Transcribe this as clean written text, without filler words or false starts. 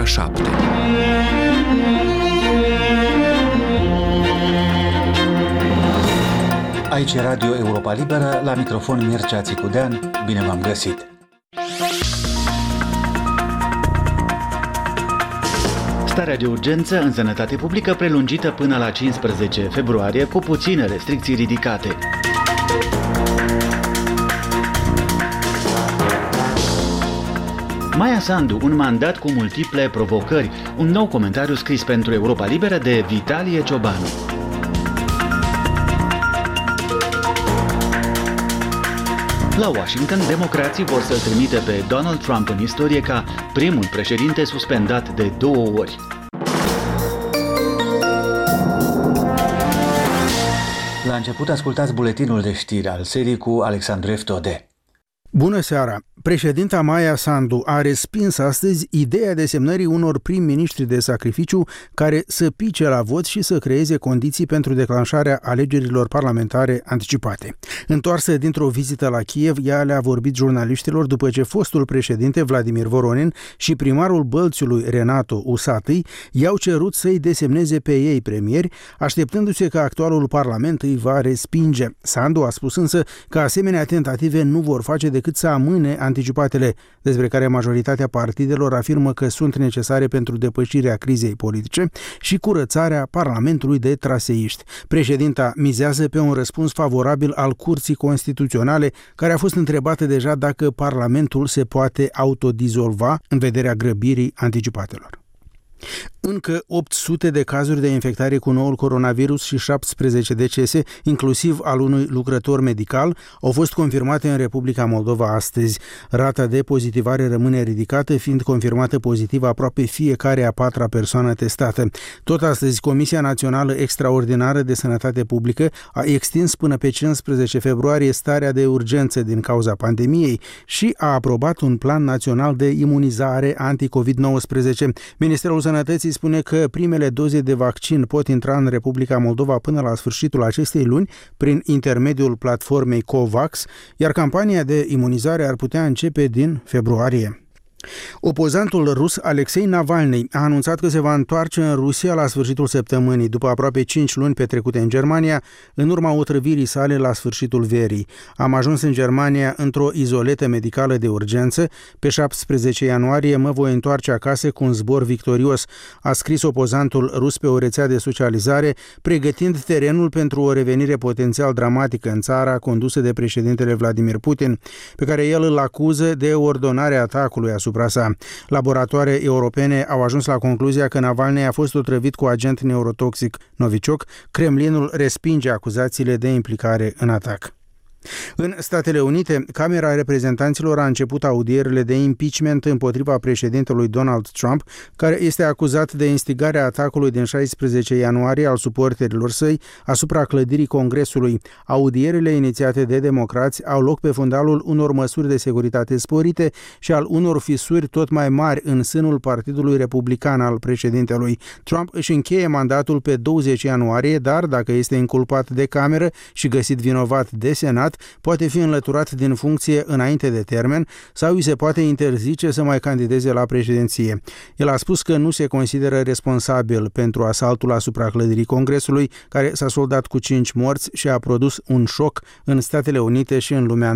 7. Aici e Radio Europa Liberă, la microfon Mircea Țicudean. Bine v-am găsit! Starea de urgență în sănătate publică prelungită până la 15 februarie cu puține restricții ridicate. Maia Sandu, un mandat cu multiple provocări. Un nou comentariu scris pentru Europa Liberă de Vitalie Ciobanu. La Washington, democrații vor să-l trimite pe Donald Trump în istorie ca primul președinte suspendat de 2 ori. La început ascultați buletinul de știri al serii cu Alexandru Eftode. Bună seara! Președinta Maia Sandu a respins astăzi ideea desemnării unor prim-ministri de sacrificiu care să pice la vot și să creeze condiții pentru declanșarea alegerilor parlamentare anticipate. Întoarsă dintr-o vizită la Kiev, ea le-a vorbit jurnaliștilor după ce fostul președinte Vladimir Voronin și primarul Bălțiului Renato Usatăi i-au cerut să-i desemneze pe ei premieri, așteptându-se că actualul parlament îi va respinge. Sandu a spus însă că asemenea tentative nu vor face decât să amâne anticipatele, despre care majoritatea partidelor afirmă că sunt necesare pentru depășirea crizei politice și curățarea Parlamentului de traseiști. Președinta mizează pe un răspuns favorabil al Curții Constituționale, care a fost întrebată deja dacă Parlamentul se poate autodizolva în vederea grăbirii anticipatelor. Încă 800 de cazuri de infectare cu noul coronavirus și 17 decese, inclusiv al unui lucrător medical, au fost confirmate în Republica Moldova astăzi. Rata de pozitivare rămâne ridicată, fiind confirmată pozitivă aproape fiecare a 4-a persoană testată. Tot astăzi, Comisia Națională Extraordinară de Sănătate Publică a extins până pe 15 februarie starea de urgență din cauza pandemiei și a aprobat un plan național de imunizare anti-COVID-19. Ministerul Sănătății spune că primele doze de vaccin pot intra în Republica Moldova până la sfârșitul acestei luni prin intermediul platformei COVAX, iar campania de imunizare ar putea începe din februarie. Opozantul rus Alexei Navalny a anunțat că se va întoarce în Rusia la sfârșitul săptămânii, după aproape 5 luni petrecute în Germania, în urma otrăvirii sale la sfârșitul verii. Am ajuns în Germania într-o izoletă medicală de urgență. Pe 17 ianuarie mă voi întoarce acasă cu un zbor victorios, a scris opozantul rus pe o rețea de socializare, pregătind terenul pentru o revenire potențial dramatică în țara condusă de președintele Vladimir Putin, pe care el îl acuză de ordonarea atacului asupra sa. Laboratoare europene au ajuns la concluzia că Navalny a fost otrăvit cu agent neurotoxic Novichok. Kremlinul respinge acuzațiile de implicare în atac. În Statele Unite, Camera Reprezentanților a început audierile de impeachment împotriva președintelui Donald Trump, care este acuzat de instigarea atacului din 16 ianuarie al suporterilor săi asupra clădirii Congresului. Audierile inițiate de democrați au loc pe fundalul unor măsuri de securitate sporite și al unor fisuri tot mai mari în sânul Partidului Republican al președintelui. Trump își încheie mandatul pe 20 ianuarie, dar dacă este inculpat de cameră și găsit vinovat de Senat, poate fi înlăturat din funcție înainte de termen sau îi se poate interzice să mai candideze la președinție. El a spus că nu se consideră responsabil pentru asaltul asupra clădirii Congresului, care s-a soldat cu 5 morți și a produs un șoc în Statele Unite și în lumea